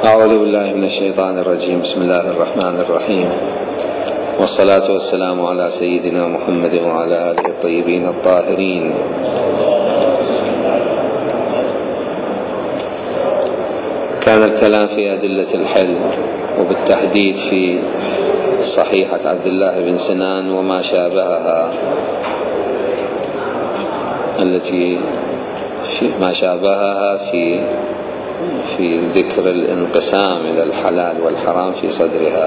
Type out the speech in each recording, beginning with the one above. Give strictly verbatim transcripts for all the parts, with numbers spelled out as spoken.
أعوذ بالله من الشيطان الرجيم. بسم الله الرحمن الرحيم، والصلاة والسلام على سيدنا محمد وعلى آله الطيبين الطاهرين. كان الكلام في أدلة الحل، وبالتحديد في صحيحة عبد الله بن سنان وما شابهها، التي في ما شابهها في في ذكر الانقسام إلى الحلال والحرام في صدرها.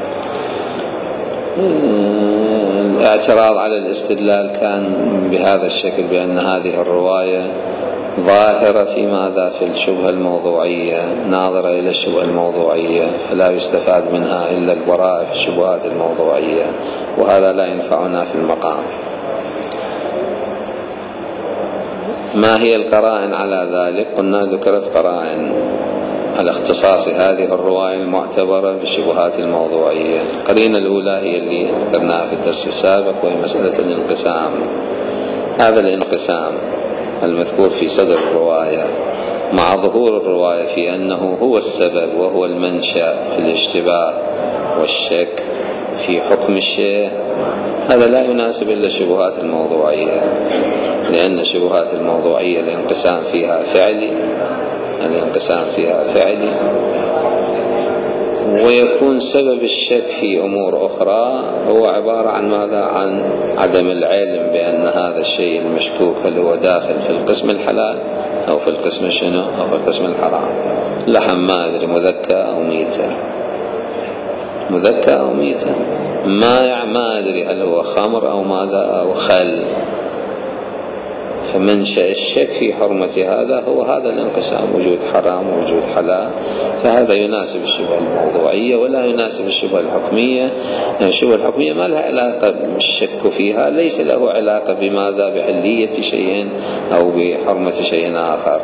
الاعتراض على الاستدلال كان بهذا الشكل، بأن هذه الرواية ظاهرة في ماذا؟ في الشبهة الموضوعية، ناظرة إلى الشبهة الموضوعية، فلا يستفاد منها إلا البراءة في الشبهات الموضوعية، وهذا لا ينفعنا في المقام. ما هي القرائن على ذلك؟ قلنا ذكرت قرائن على اختصاص هذه الرواية المعتبرة بالشبهات الموضوعية. القرينة الأولى هي اللي ذكرناها في الدرس السابق، وهي مسألة الانقسام. هذا الانقسام المذكور في صدر الرواية مع ظهور الرواية في أنه هو السبب وهو المنشأ في الاشتباه والشك في حكم الشيء، هذا لا يناسب إلا الشبهات الموضوعية، لأن الشبهات الموضوعية الانقسام فيها فعلي الانقسام فيها فعلي ويكون سبب الشك في أمور أخرى هو عبارة عن ماذا؟ عن عدم العلم بأن هذا الشيء المشكوك هل هو داخل في القسم الحلال أو في القسم شنو أو في القسم الحرام. لحم ما أدري مذكى أو ميتة، مذكى أو ميتة، ما ما أدري هل هو خمر أو ماذا أو خل. فمنشأ الشك في حرمة هذا هو هذا الانقسام، وجود حرام ووجود حلال، فهذا يناسب الشبهة الموضوعية ولا يناسب الشبهة الحكمية. يعني الشبهة الحكمية ما لها علاقة بالشك فيها، ليس له علاقة بماذا؟ بعلية شيء أو بحرمة شيء آخر.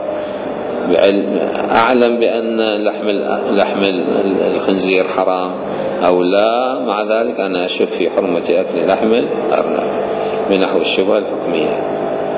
أعلم بأن لحم لحم الخنزير حرام أو لا، مع ذلك أنا أشك في حرمة أكل لحم الأرنب بنحو الشبهة الحكمية.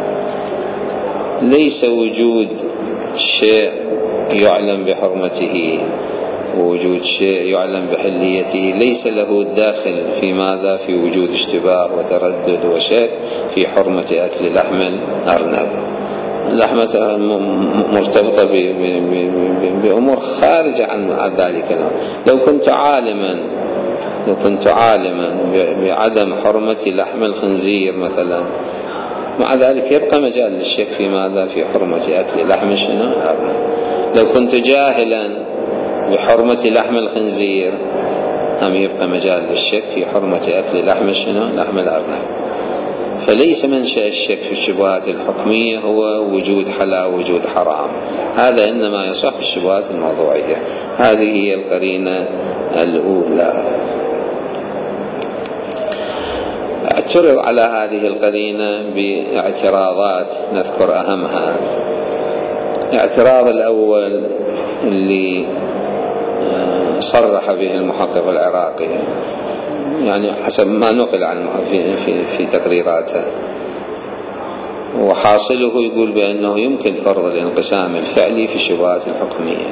ليس وجود شيء يعلم بحرمته ووجود شيء يعلم بحليته ليس له داخل في ماذا؟ في وجود اشتباه وتردد وشك في حرمة أكل لحم الأرنب. اللحمة مرتبطة بأمور خارجة عن ذلك. لو كنت عالما لو كنت عالما بعدم حرمة لحم الخنزير مثلا، مع ذلك يبقى مجال للشك في ماذا؟ في حرمة أكل لحم شنو؟ لو كنت جاهلا بحرمة لحم الخنزير، هم يبقى مجال للشك في حرمة أكل لحم شنو؟ لحم الأرنب. فليس منشأ الشك في الشبهات الحكمية هو وجود حلال ووجود حرام، هذا إنما يصح في الشبهات الموضوعية. هذه هي القرينة الأولى. اعترض على هذه القرينة باعتراضات نذكر أهمها. الاعتراض الأول اللي صرح به المحقق العراقي، يعني حسب ما نقل عن في, في, في تقريراته، وحاصله يقول بأنه يمكن فرض الانقسام الفعلي في الشبهات الحكمية.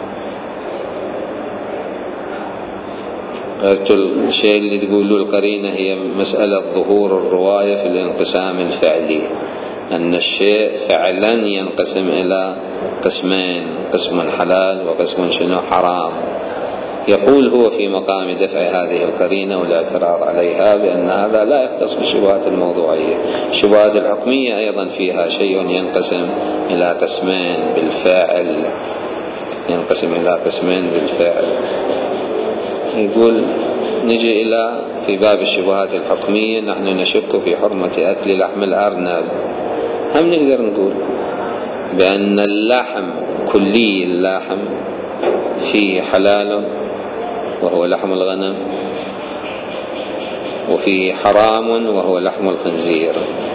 الشيء اللي تقول له القرينة هي مسألة ظهور الرواية في الانقسام الفعلي، أن الشيء فعلا ينقسم إلى قسمين، قسم حلال وقسم شنو؟ حرام. يقول هو في مقام دفع هذه القرينة والاعتراض عليها بأن هذا لا يختص بالشبهات الموضوعية. الشبهات الحكمية أيضا فيها شيء ينقسم إلى قسمين بالفعل، ينقسم إلى قسمين بالفعل. يقول نجي إلى في باب الشبهات الحكمية، نحن نشك في حرمة أكل لحم الأرنب. هم نقدر نقول بأن اللحم كلي اللحم فيه حلال وهو لحم الغنم، وفيه حرام وهو لحم الخنزير.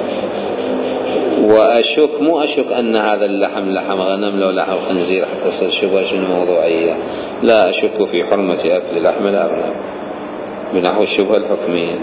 وأشك مو أشك أن هذا اللحم لحم غنم لو لحم خنزير حتى تصير شبهة شنو موضوعية، لا، أشك في حرمة أكل لحم الأرنب بنحو الشبهة الحكمية.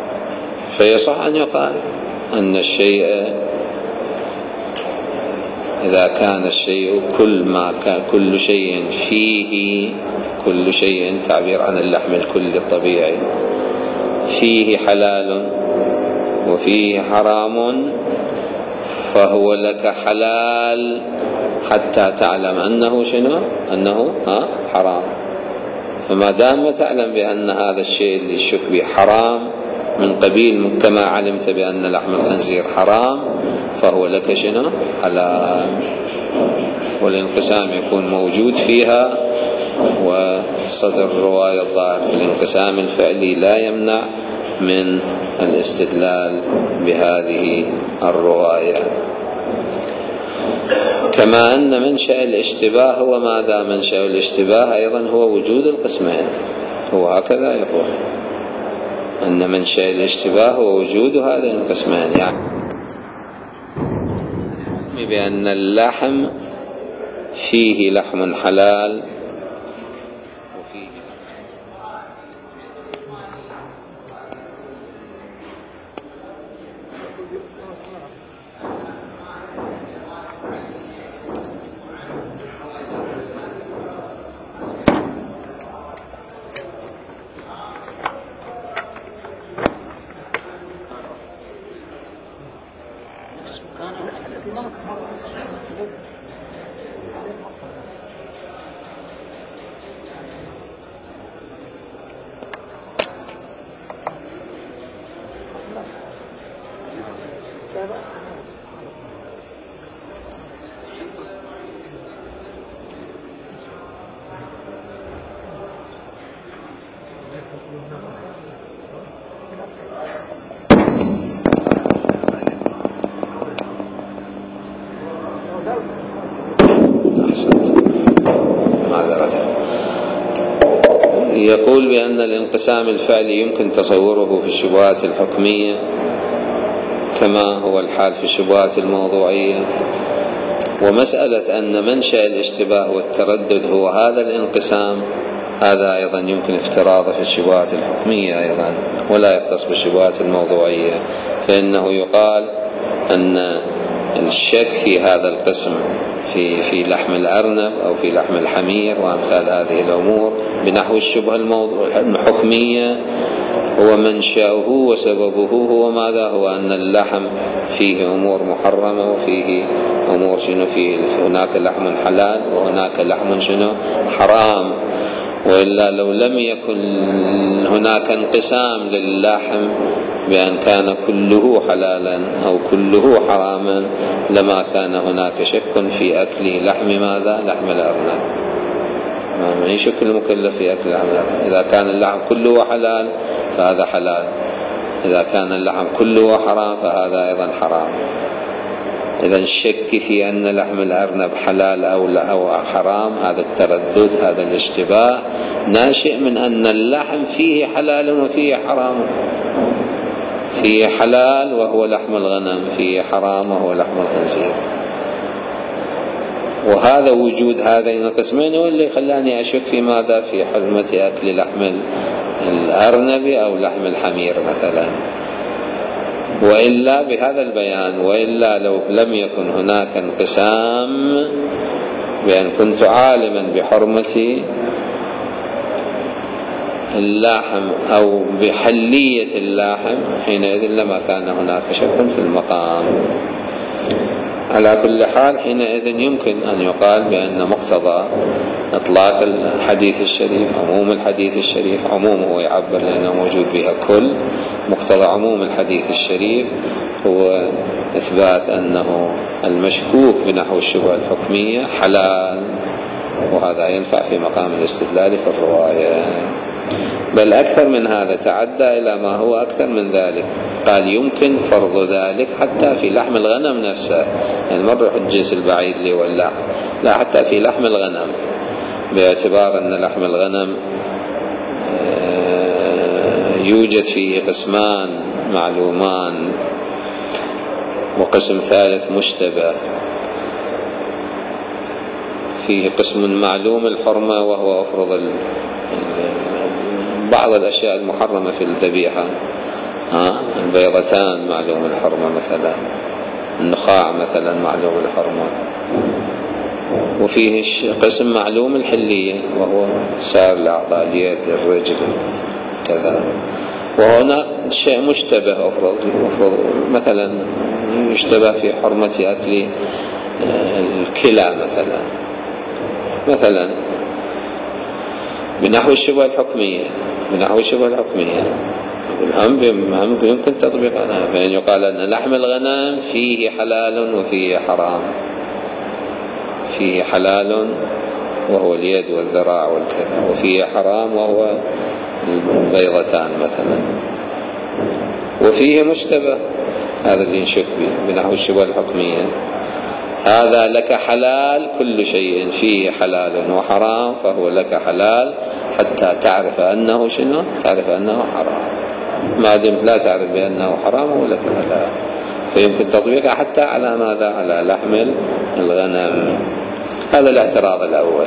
فيصح أن يقال أن الشيء إذا كان الشيء كل ما كان كل شيء فيه، كل شيء تعبير عن اللحم الكلي الطبيعي، فيه حلال وفيه حرام، فهو لك حلال حتى تعلم أنه شنو؟ أنه ها حرام. فما دام تعلم بأن هذا الشيء اللي الشك به حرام من قبيل كما علمت بأن لحم الخنزير حرام، فهو لك شنو؟ حلال. والانقسام يكون موجود فيها، وصدر الرواية الظاهر في الانقسام الفعلي لا يمنع من الاستدلال بهذه الرواية. كما أن منشأ الاشتباه هو ماذا؟ منشأ الاشتباه أيضا هو وجود القسمين، هو هكذا يقول أن منشأ الاشتباه هو وجود هذين القسمين، يعني بأن اللحم فيه لحم حلال وفيه يقول بأن الانقسام الفعلي يمكن تصوره في الشبهات الحكمية كما هو الحال في الشبهات الموضوعية، ومسألة أن منشأ الاشتباه والتردد هو هذا الانقسام، هذا أيضا يمكن افتراضه في الشبهات الحكمية أيضا، ولا يختص بالشبهات الموضوعية. فإنه يقال أن الشك في هذا القسم في في لحم الأرنب أو في لحم الحمير وأمثال هذه الأمور بنحو الشبهة الحكمية هو منشأه وسببه هو ماذا؟ هو أن اللحم فيه أمور محرمة وفيه أمور شنو، فيه هناك لحم حلال وهناك لحم شنو حرام. وإلا لو لم يكن هناك انقسام للحم بأن كان كله حلالا أو كله حراما لما كان هناك شك في أكل لحم ماذا؟ لحم الأرنب. ما يشك المكلف في أكل لحم الأرنب. إذا كان اللحم كله حلال فهذا حلال، إذا كان اللحم كله حرام فهذا أيضا حرام. إذا الشك في أن لحم الأرنب حلال أو لا أو حرام، هذا التردد هذا الاشتباه ناشئ من أن اللحم فيه حلال وفيه حرام، فيه حلال وهو لحم الغنم، فيه حرام وهو لحم الخنزير. وهذا وجود هذين القسمين هو اللي خلاني أشك في ماذا؟ في حرمة أكل لحم الأرنب أو لحم الحمير مثلا. وإلا بهذا البيان، وإلا لو لم يكن هناك انقسام بأن كنت عالما بحرمة اللحم أو بحلية اللحم، حينئذ لما كان هناك شك في المقام. على كل حال حينئذ يمكن أن يقال بأن مقتضى إطلاق الحديث الشريف، عموم الحديث الشريف، عمومه يعبر لأنه موجود بها كل، مقتضى عموم الحديث الشريف هو إثبات أنه المشكوك بنحو الشبهة الحكمية حلال، وهذا ينفع في مقام الاستدلال في الرواية. بل أكثر من هذا، تعدى إلى ما هو أكثر من ذلك، قال يمكن فرض ذلك حتى في لحم الغنم نفسه، يعني مرة الجنس البعيد اللي هو اللحم، لا حتى في لحم الغنم، باعتبار أن لحم الغنم يوجد فيه قسمان معلومان وقسم ثالث مشتبه. فيه قسم معلوم الحرمة وهو أفرض بعض الأشياء المحرمة في الذبيحة، ها البيضتان معلوم الحرمة مثلا، النخاع مثلا معلوم الحرمة، وفيه قسم معلوم الحلية وهو سائر الأعضاء، اليد، الرجل، كذا. وهنا شيء مشتبه، أفرض مثلا يشتبه في حرمة أكل الكلى مثلا مثلا بنحو الشبهة الحكمية بنحو الشبهة الحكمية هم يمكن تطبيقها، فإن يقال أن لحم الغنم فيه حلال وفيه حرام، فيه حلال وهو اليد والذراع والكذا، وفيه حرام وهو البيضتان مثلا، وفيه مشتبه، هذا اللي نشك به بنحو الشبهة الحكمية. هذا لك حلال، كل شيء فيه حلال وحرام فهو لك حلال حتى تعرف أنه شنو؟ تعرف أنه حرام. ما دمت لا تعرف بأنه حرام هو لك حلال، فيمكن تطبيقها حتى على ماذا؟ على لحم الغنم. هذا الاعتراض الأول.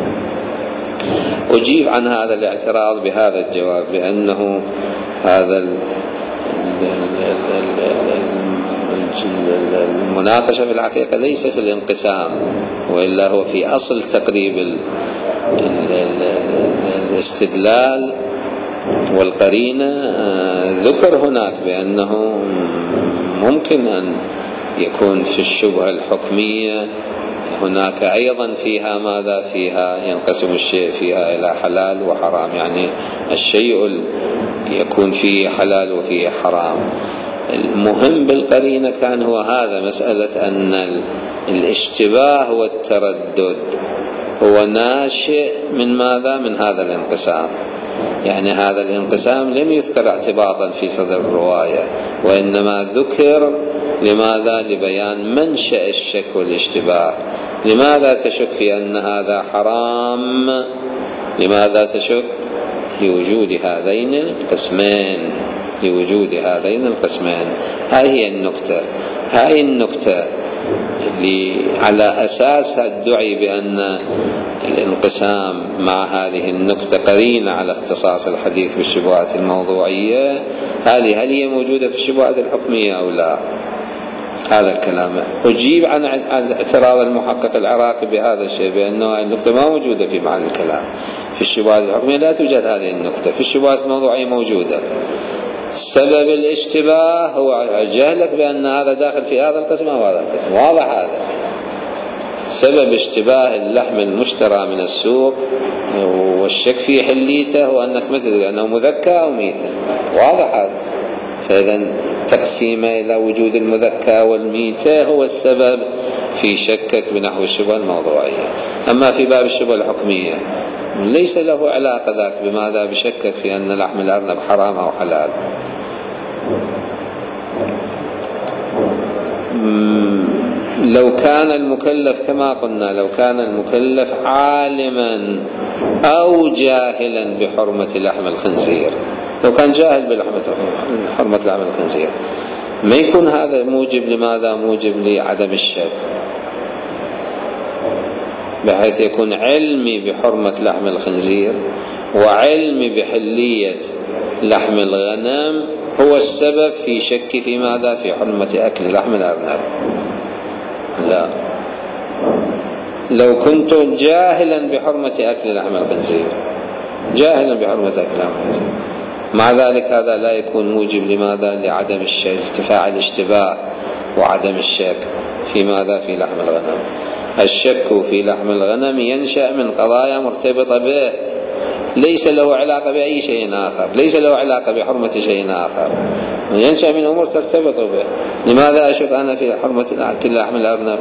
أجيب عن هذا الاعتراض بهذا الجواب، بأنه هذا المناقشة في الحقيقة ليس في الانقسام، وإلا هو في أصل تقريب الاستدلال والقرينة. ذكر هناك بأنه ممكن أن يكون في الشبهة الحكمية هناك أيضا فيها ماذا؟ فيها ينقسم الشيء فيها إلى حلال وحرام، يعني الشيء يكون فيه حلال وفيه حرام. المهم بالقرينة كان هو هذا، مسألة أن الاشتباه والتردد هو ناشئ من ماذا؟ من هذا الانقسام. يعني هذا الانقسام لم يذكر اعتباطا في صدر الرواية، وإنما ذكر لماذا؟ لبيان منشأ الشك والاشتباه. لماذا تشك في أن هذا حرام؟ لماذا تشك؟ لوجود هذين القسمين لوجود هذين القسمين هاي هي النكتة. هاي النكتة اللي على أساسها الدعي بأن الانقسام مع هذه النكتة قرينة على اختصاص الحديث بالشبهات الموضوعية، هذه هل هي موجودة في الشبهات الحكمية أو لا؟ هذا الكلام. أجيب عن اعتراض المحقق العراقي بهذا الشيء، بأنه النكتة ما موجودة في معنى الكلام. في الشبهات الحكمية لا توجد هذه النكتة، في الشبهات الموضوعية موجودة. سبب الاشتباه هو جهلك بأن هذا داخل في هذا القسم أو هذا القسم. واضح هذا سبب اشتباه اللحم المشترى من السوق والشك في حليته، هو أنك ما تدري أنه مذكى أو ميتة. واضح هذا. فإذا تقسيمه إلى وجود المذكى والميتة هو السبب في شكك بنحو الشبهة الموضوعية. أما في باب الشبهة الحكمية ليس له علاقة ذاك بماذا؟ بشكك في أن لحم الأرنب حرام أو حلال. لو كان المكلف كما قلنا، لو كان المكلف عالما أو جاهلا بحرمة لحم الخنزير، لو كان جاهل بحرمة لحم الخنزير ما يكون هذا موجب لماذا؟ موجب لعدم الشك، بحيث يكون علمي بحرمة لحم الخنزير وعلمي بحلية لحم الغنم هو السبب في شك في ماذا؟ في حرمة أكل لحم الأرنب. لا، لو كنت جاهلا بحرمة أكل لحم الخنزير، جاهلا بحرمة أكل لحم الخنزير، مع ذلك هذا لا يكون موجب لماذا؟ لعدم الشك، ارتفاع الاشتباه وعدم الشك في ماذا؟ في لحم الغنم. الشك في لحم الغنم ينشأ من قضايا مرتبطة به، ليس له علاقة بأي شيء آخر، ليس له علاقة بحرمة شيء آخر، ينشأ من أمور ترتبط به. لماذا أشك أنا في حرمة أكل لحم الأرنب؟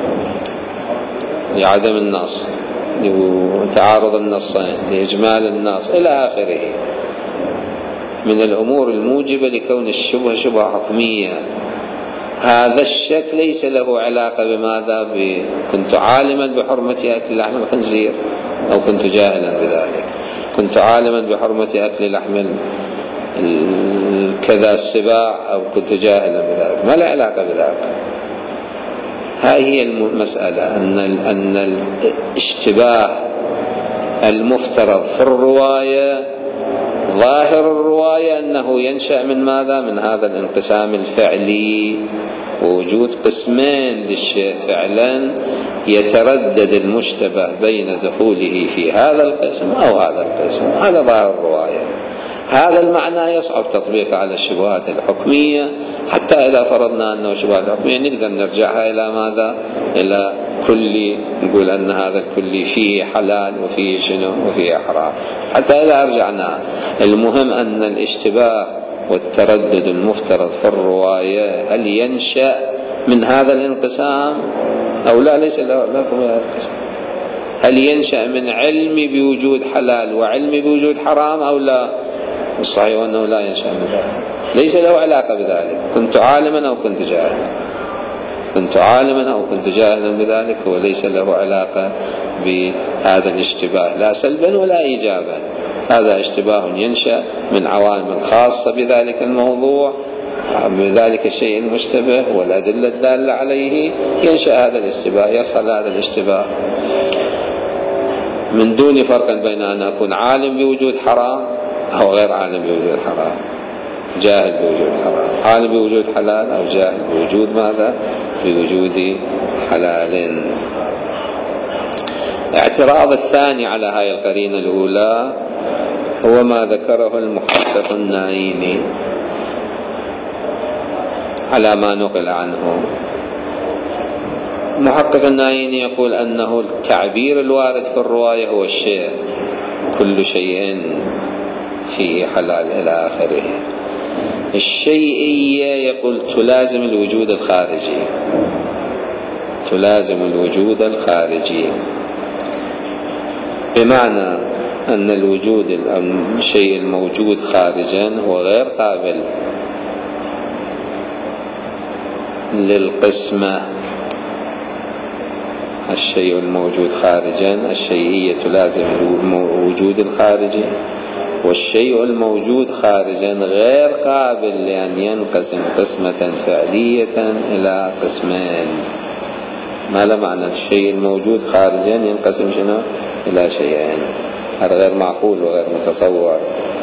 لعدم النص، لتعارض النصين، لإجمال النص إلى آخره من الأمور الموجبة لكون الشبهة شبهة حكمية. هذا الشك ليس له علاقة بماذا؟ كنت عالما بحرمة أكل لحم الخنزير أو كنت جاهلا بذلك، كنت عالما بحرمة أكل لحم كذا السباع أو كنت جاهلا بذلك، ما له علاقة بذلك. هاي هي المسألة، أن الاشتباه المفترض في الرواية ظاهر الرواية أنه ينشأ من ماذا؟ من هذا الانقسام الفعلي، ووجود قسمين للشيء فعلا يتردد المشتبه بين دخوله في هذا القسم أو هذا القسم. هذا ظاهر الرواية. هذا المعنى يصعب تطبيقه على الشبهات الحكمية، حتى إذا فرضنا أنه شبهات حكمية نقدر نرجعها إلى ماذا؟ إلى كلي، نقول أن هذا الكلي فيه حلال وفيه شنو وفيه حرام. حتى إذا رجعنا، المهم أن الاشتباه والتردد المفترض في الرواية هل ينشأ من هذا الانقسام أو لا؟ ليس لكم هذا الانقسام. هل ينشأ من علم بوجود حلال وعلم بوجود حرام أو لا؟ الصحيح أنه لا ينشأ من ذلك، ليس له علاقة بذلك. كنت عالما أو كنت جاهلا، كنت عالما أو كنت جاهلا بذلك، هو ليس له علاقة بهذا الاشتباه لا سلبا ولا إيجابا. هذا اشتباه ينشأ من عوامل خاصة بذلك الموضوع، بذلك الشيء المشتبه والأدلة الدالة عليه، ينشأ هذا الاشتباه، يصل هذا الاشتباه من دون فرق بين أن أكون عالم بوجود حرام أو غير عالم بوجود حرام، جاهل بوجود حرام، عالم بوجود حلال أو جاهل بوجود ماذا؟ بوجود حلال. الاعتراض الثاني على هاي القرينة الأولى هو ما ذكره المحقق النعيمي على ما نقل عنه. المحقق النعيمي يقول أنه التعبير الوارد في الرواية هو الشيء، كل شيء فيه حلال إلى آخره. الشيئية يقول تلازم الوجود الخارجي، تلازم الوجود الخارجي، بمعنى أن الوجود الشيء الموجود خارجا هو غير قابل للقسمة. الشيء الموجود خارجا، الشيئية تلازم الوجود الخارجي، والشيء الموجود خارجا غير قابل لأن ينقسم قسمة فعلية إلى قسمين. ما له معنى الشيء الموجود خارجا ينقسم شنو؟ إلى شيئين، هذا غير معقول وغير متصور.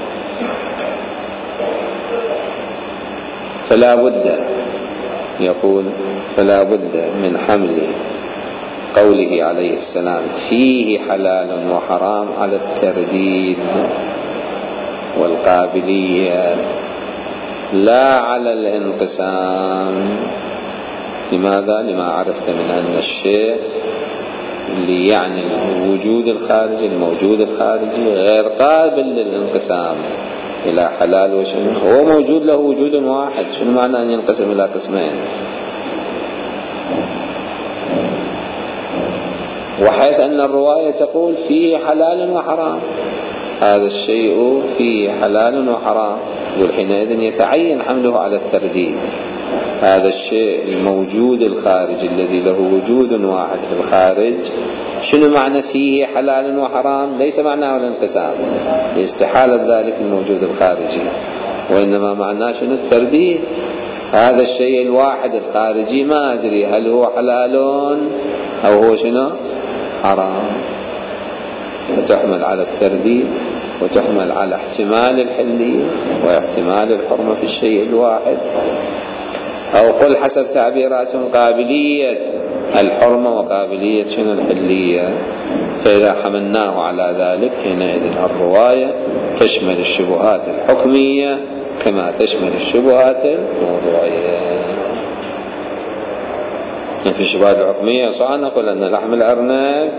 فلا بد، يقول فلا بد من حمل قوله عليه السلام فيه حلال وحرام على الترديد والقابلية لا على الانقسام. لماذا؟ لما عرفت من أن الشيء اللي يعني الوجود الخارجي، الموجود الخارجي غير قابل للانقسام إلى حلال وشنو، هو موجود له وجود واحد، شنو معنى أن ينقسم إلى قسمين؟ وحيث أن الرواية تقول فيه حلال وحرام، هذا الشيء فيه حلال وحرام، والحينئذ يتعين حمله على الترديد. هذا الشيء الموجود الخارج الذي له وجود واحد في الخارج، شنو معنى فيه حلال وحرام؟ ليس معناه الانقسام، لاستحالة ذلك الموجود الخارجي، وإنما معناه شنو؟ الترديد. هذا الشيء الواحد الخارجي ما أدري هل هو حلال أو هو شنو؟ حرام، فتحمل على الترديد وتحمل على احتمال الحلية واحتمال الحرمة في الشيء الواحد، أو قل حسب تعبيراتهم قابلية الحرمة وقابلية شنو؟ الحلية. فإذا حملناه على ذلك حينئذ الرواية تشمل الشبهات الحكمية كما تشمل الشبهات الموضوعية. في الشبهات الحكمية صح نقول أن لحم الأرنب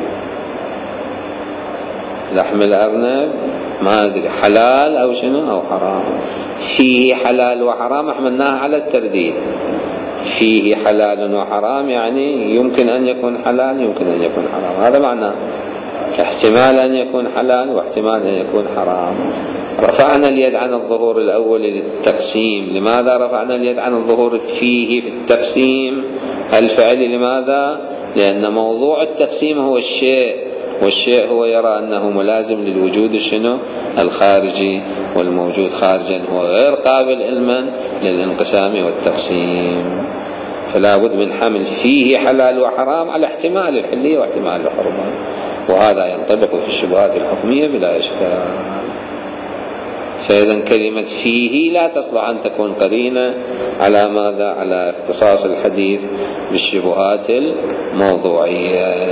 لحم الأرنب ما أدري حلال أو شنو أو حرام، فيه حلال وحرام حملناها على الترديد. فيه حلال وحرام يعني يمكن أن يكون حلال يمكن أن يكون حرام، هذا معناه احتمال أن يكون حلال واحتمال أن يكون حرام. رفعنا اليد عن الظهور الأول للتقسيم. لماذا رفعنا اليد عن الظهور فيه في التقسيم الفعلي؟ لماذا؟ لأن موضوع التقسيم هو الشيء، والشيء هو يرى أنه ملازم للوجود شنو؟ الخارجي، والموجود خارجا هو غير قابل علما للانقسام والتقسيم. فلا بد من حمل فيه حلال وحرام على احتمال الحلية واحتمال الحرمة، وهذا ينطبق في الشبهات الحكمية بلا إشكال. فإذا كلمة فيه لا تصلح أن تكون قرينة على ماذا؟ على اختصاص الحديث بالشبهات الموضوعية.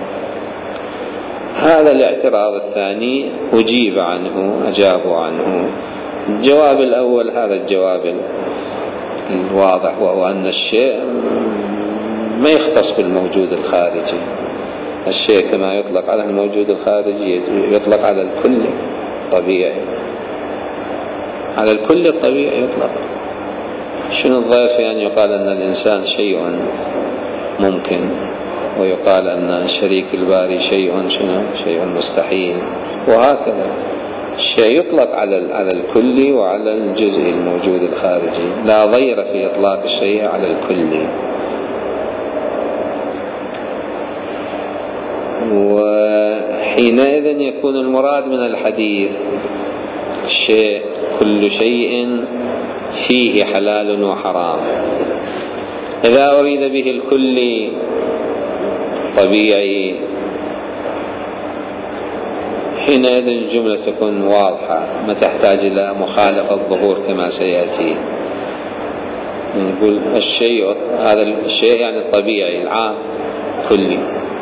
هذا الاعتراض الثاني أجيب عنه أجابوا عنه. الجواب الأول هذا الجواب الواضح، وهو أن الشيء ما يختص بالموجود الخارجي. الشيء كما يطلق على الموجود الخارجي يطلق على الكل الطبيعي، على الكل الطبيعي يطلق. شنو الضير في أن يقال أن الإنسان شيء ممكن، ويقال أن شريك الباري شيء شنو شيء مستحيل، وهكذا. الشيء يطلق على على الكل وعلى الجزء الموجود الخارجي، لا ضير في إطلاق الشيء على الكل. وحينئذ يكون المراد من الحديث شيء كل شيء فيه حلال وحرام. إذا أريد به الكل طبيعي حينئذ الجملة تكون واضحة، ما تحتاج إلى مخالفة الظهور كما سيأتي. نقول الشيء هذا الشيء يعني الطبيعي العام كلي،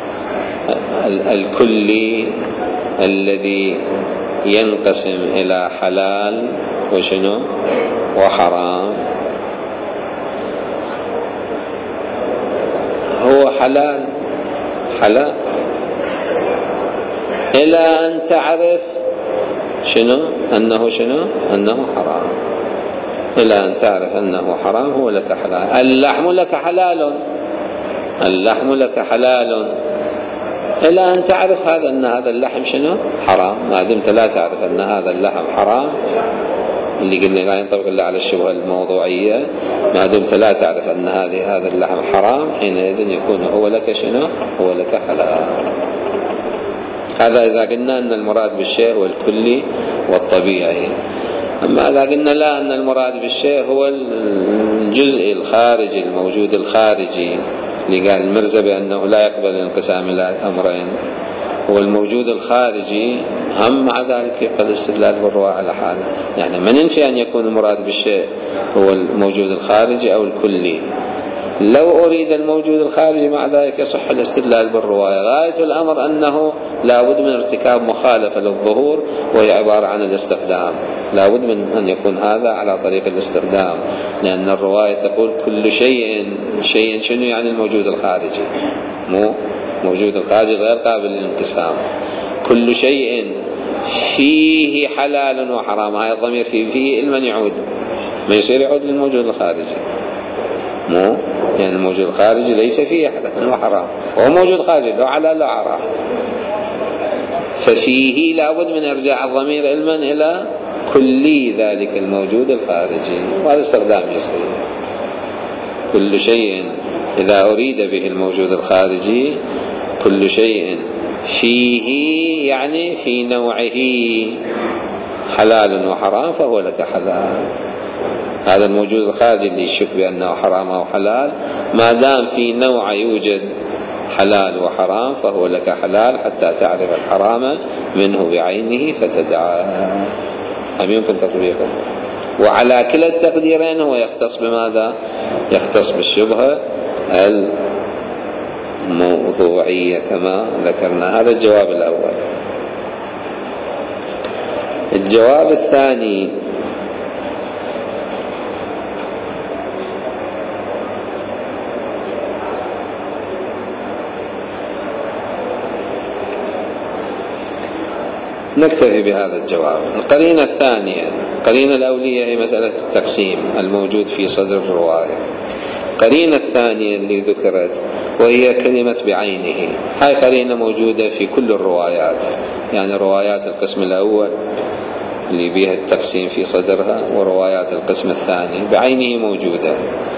الكلي الذي ينقسم إلى حلال وشنو وحرام. هو حلال حلال إلى أن تعرف شنو أنه شنو أنه حرام. إلى أن تعرف أنه حرام هو لك حلال. اللحم لك حلال، اللحم لك حلال إلى أن تعرف هذا أن هذا اللحم شنو حرام. ما دمت لا تعرف أن هذا اللحم حرام، اللي قلنا لا ينطبق إلا على الشبهة الموضوعية، ما دمت لا تعرف أن هذه هذا اللحم حرام حينئذ يكون هو لك شنو هو لك حلال. هذا إذا قلنا أن المراد بالشيء هو الكلي والطبيعي. أما إذا قلنا لا، أن المراد بالشيء هو الجزء الخارجي الموجود الخارجي، اللي قال المرزا بأنه لا يقبل الانقسام إلى أمرين، هو الموجود الخارجي، هم مع ذلك يقبل الاستدلال بالرواية على حاله. يعني ما ننفي أن يكون المراد بالشيء هو الموجود الخارجي أو الكلي. لو أريد الموجود الخارجي مع ذلك يصح الاستدلال بالرواية. غاية الأمر أنه لا بد من ارتكاب مخالفة للظهور، وهي عبارة عن الاستخدام. لا بد من أن يكون هذا على طريق الاستخدام، لأن الرواية تقول كل شيء شيء شنو يعني الموجود الخارجي، مو موجود الخارجي غير قابل للانقسام. كل شيء فيه حلال وحرام، هاي الضمير فيه فيه لمن يعود؟ ما يصير يعود للموجود الخارجي، مو يعني الموجود الخارجي ليس فيه حلال وحرام، وهو موجود خارجي لو حلال لا حرام. ففيه لابد من ارجاع الضمير علما الى كلي ذلك الموجود الخارجي، وهذا استخدام يصير. كل شيء اذا اريد به الموجود الخارجي، كل شيء فيه يعني في نوعه حلال وحرام فهو لك حلال. هذا الموجود الخارجي اللي يشك بأنه حرام أو حلال، ما دام في نوع يوجد حلال وحرام فهو لك حلال حتى تعرف الحرام منه بعينه فتدعاه. أم يمكن تطبيقه؟ وعلى كلا التقديرين هو يختص بماذا؟ يختص بالشبهة الموضوعية كما ذكرنا. هذا الجواب الأول. الجواب الثاني: نكتفي بهذا الجواب. القرينة الثانية، القرينة الأولية هي مسألة التقسيم الموجود في صدر الرواية. القرينة الثانية اللي ذكرت وهي كلمة بعينه، هاي قرينة موجودة في كل الروايات، يعني روايات القسم الأول اللي بها التقسيم في صدرها وروايات القسم الثاني بعينه موجودة.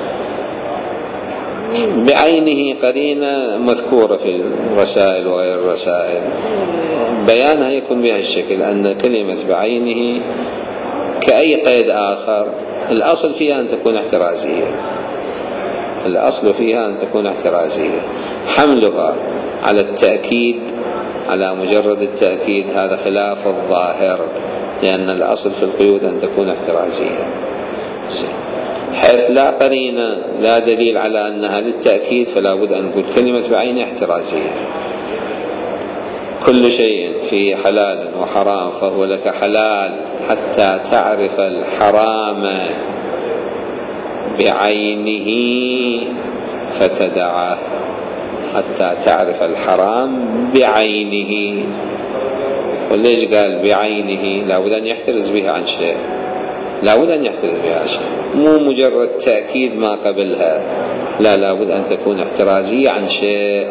بعينه قرينة مذكورة في الرسائل وغير الرسائل، بيانها يكون بها الشكل أن كلمة بعينه كأي قيد آخر الأصل فيها أن تكون احترازية، الأصل فيها أن تكون احترازية. حملها على التأكيد على مجرد التأكيد هذا خلاف الظاهر، لأن الأصل في القيود أن تكون احترازية، حيث لا قرينة لا دليل على أنها للتأكيد فلا بد أن نقول كلمة بعينها احترازية. كل شيء فيه حلال وحرام فهو لك حلال حتى تعرف الحرام بعينه فتدعه، حتى تعرف الحرام بعينه. وليش قال بعينه؟ لا بد أن يحترز بها عن شيء، لا بد أن يحترز بها عن شيء، مو مجرد تأكيد ما قبلها، لا لا بد أن تكون احترازية عن شيء.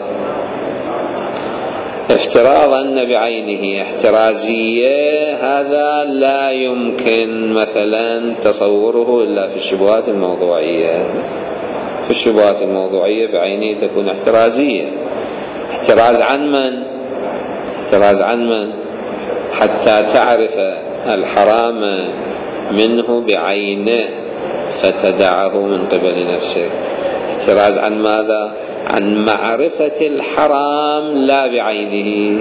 افتراض أن بعينه احترازية هذا لا يمكن مثلا تصوره إلا في الشبهات الموضوعية. في الشبهات الموضوعية بعينه تكون احترازية. احتراز عن من؟ احتراز عن من؟ حتى تعرف الحرام منه بعينه فتدعه من قبل نفسك. احتراز عن ماذا؟ عن معرفة الحرام لا بعينه،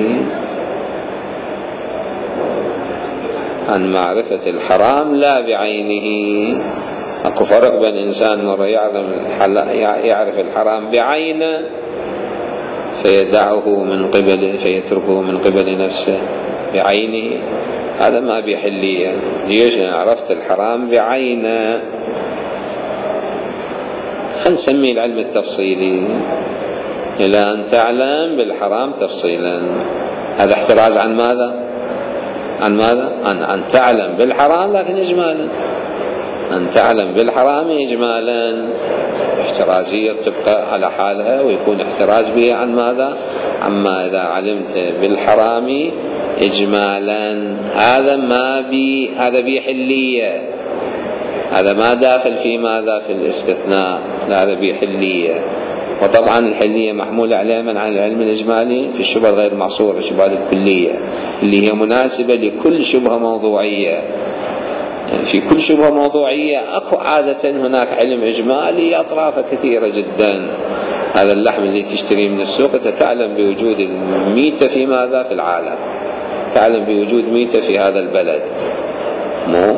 عن معرفة الحرام لا بعينه. اكو فرق بين انسان مرة يعرف الحرام بعينه فيدعه من قبل فيتركه من قبل نفسه بعينه، هذا ما بيحليه. ليش؟ عرفت الحرام بعينه. خلينا نسميه العلم التفصيلي، إلى أن تعلم بالحرام تفصيلا. هذا احتراز عن ماذا؟ عن ماذا؟ عن, عن تعلم بالحرام لكن إجمالا، أن تعلم بالحرام إجمالا. احترازية تبقى على حالها ويكون احتراز بها عن ماذا؟ عما إذا علمت بالحرام إجمالا. هذا ما بي هذا بحلية، هذا ما داخل في ماذا؟ في الاستثناء، لا هذا بحلية. وطبعا الحلية محمولة على من؟ عن العلم الإجمالي في الشبهة غير معصورة، الشبهة الكلية اللي هي مناسبة لكل شبهة موضوعية. في كل شبهة موضوعية أكو عادة هناك علم إجمالي أطرافه كثيرة جدا. هذا اللحم اللي تشتريه من السوق تعلم بوجود الميتة في ماذا؟ في العالم، تعلم بوجود ميتة في هذا البلد، مو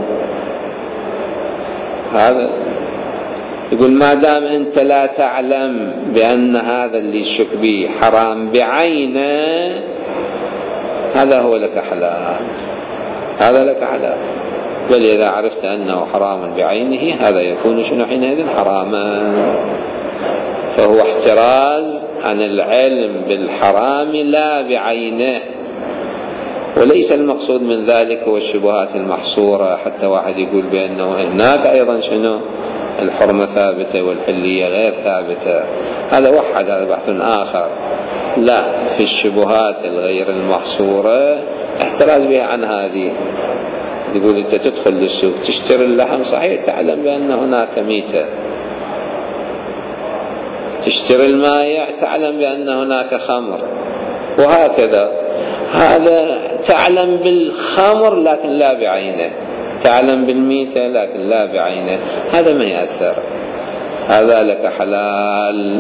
هذا. يقول ما دام أنت لا تعلم بأن هذا اللي الشك به حرام بعينه هذا هو لك حلال، هذا لك حلال. بل إذا عرفت أنه حرام بعينه هذا يكون شنو حينئذ؟ حراما. فهو احتراز عن العلم بالحرام لا بعينه. وليس المقصود من ذلك هو الشبهات المحصورة، حتى واحد يقول بأنه هناك أيضا شنو الحرمة ثابتة والحلية غير ثابتة، هذا وحد، هذا بحث آخر. لا، في الشبهات الغير المحصورة احتراز بها عن هذه. يقول أنت تدخل للسوق تشتري اللحم، صحيح تعلم بأن هناك ميتة، تشتري الماء تعلم بأن هناك خمر، وهكذا. هذا تعلم بالخمر لكن لا بعينه، تعلم بالميتة لكن لا بعينه، هذا ما يأثر، هذا لك حلال.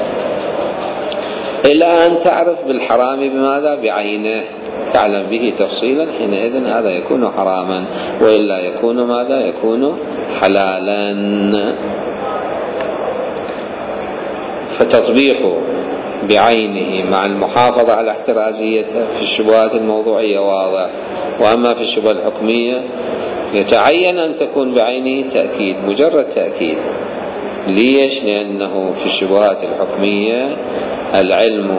إلى أن تعرف بالحرام بماذا؟ بعينه، تعلم به تفصيلا، حينئذ هذا يكون حراما، وإلا يكون ماذا؟ يكون حلالا. فتطبيقه بعينه مع المحافظة على احترازيته في الشبهات الموضوعية واضح. وأما في الشبهة الحكمية يتعين أن تكون بعينه تأكيد، مجرد تأكيد. ليش؟ لأنه في الشبهات الحكمية العلم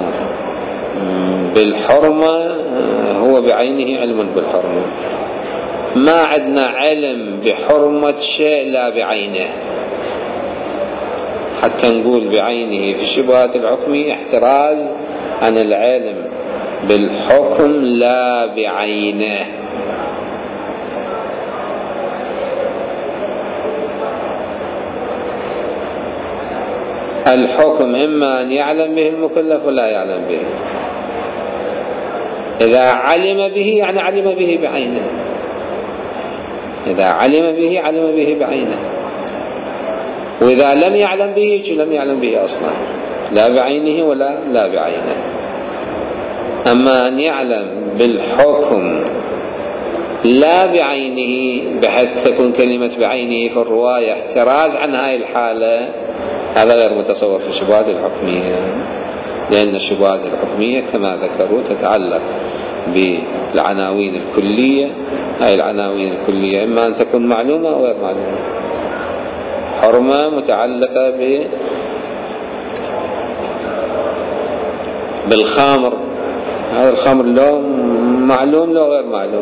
بالحرمة هو بعينه علم بالحرمة، ما عندنا علم بحرمة شيء لا بعينه، حتى نقول بعينه في الشبهات الحكمية احتراز عن العلم بالحكم لا بعينه. الحكم إما أن يعلم به المكلف ولا يعلم به. إذا علم به يعني علم به بعينه، إذا علم به علم به بعينه، وإذا لم يعلم به لم يعلم به أصلا، لا بعينه ولا لا بعينه. أما أن يعلم بالحكم لا بعينه بحيث تكون كلمة بعينه في الرواية احتراز عن هاي الحالة، هذا غير متصور في الشبهات الحكمية، لأن الشبهات الحكمية كما ذكروا تتعلق بالعناوين الكلية. هاي العناوين الكلية إما أن تكون معلومة أو غير معلومة. حرمة متعلقة ب بالخمر، هذا الخمر له معلوم له غير معلوم.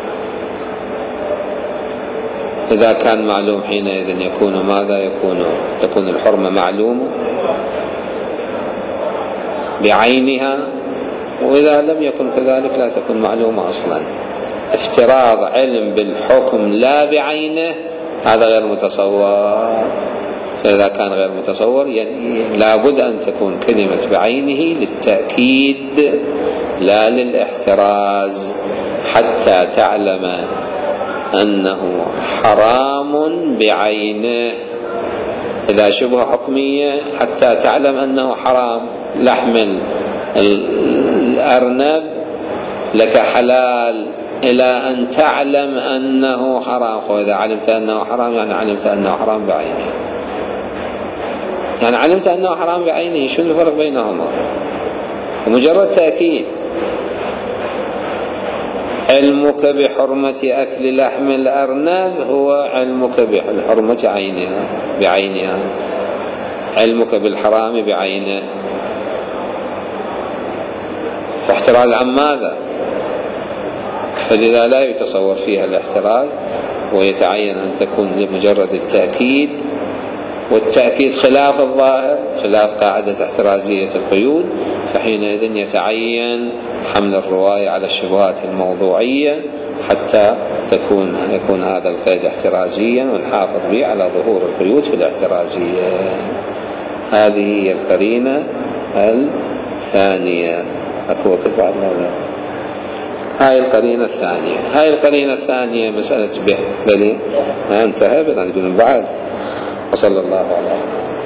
إذا كان معلوم حينئذ يكون ماذا؟ يكون تكون الحرمة معلومة بعينها، وإذا لم يكن كذلك لا تكون معلومة أصلا. افتراض علم بالحكم لا بعينه هذا غير متصور. فإذا كان غير متصور يعني لابد أن تكون كلمة بعينه للتأكيد لا للاحتراز، حتى تعلم أنه حرام بعينه. إذا شبه حكمية حتى تعلم أنه حرام. لحم الأرنب لك حلال إلى أن تعلم أنه حرام، وإذا علمت أنه حرام يعني علمت أنه حرام بعينه، يعني علمت أنه حرام بعينه. شو الفرق بينهما؟ مجرد تأكيد. علمك بحرمة أكل لحم الأرنب هو علمك بحرمة عينها بعينها، علمك بالحرام بعينه. فاحتراز عن ماذا؟ فلذا لا يتصور فيها الاحتراز، ويتعين أن تكون لمجرد التأكيد، والتأكيد خلاف الظاهر، خلاف قاعدة احترازية القيود. فحينئذ يتعين حمل الرواية على الشبهات الموضوعية حتى تكون يكون هذا القيد احترازيا، ونحافظ به على ظهور القيود في الاحترازية. هذه هي القرينة الثانية. أكو وقت بعد مولا. هاي القرينة الثانية. هاي القرينة الثانية مسألة به بلي ما انتهى، بدنا نقول بعد. وصلى الله عليه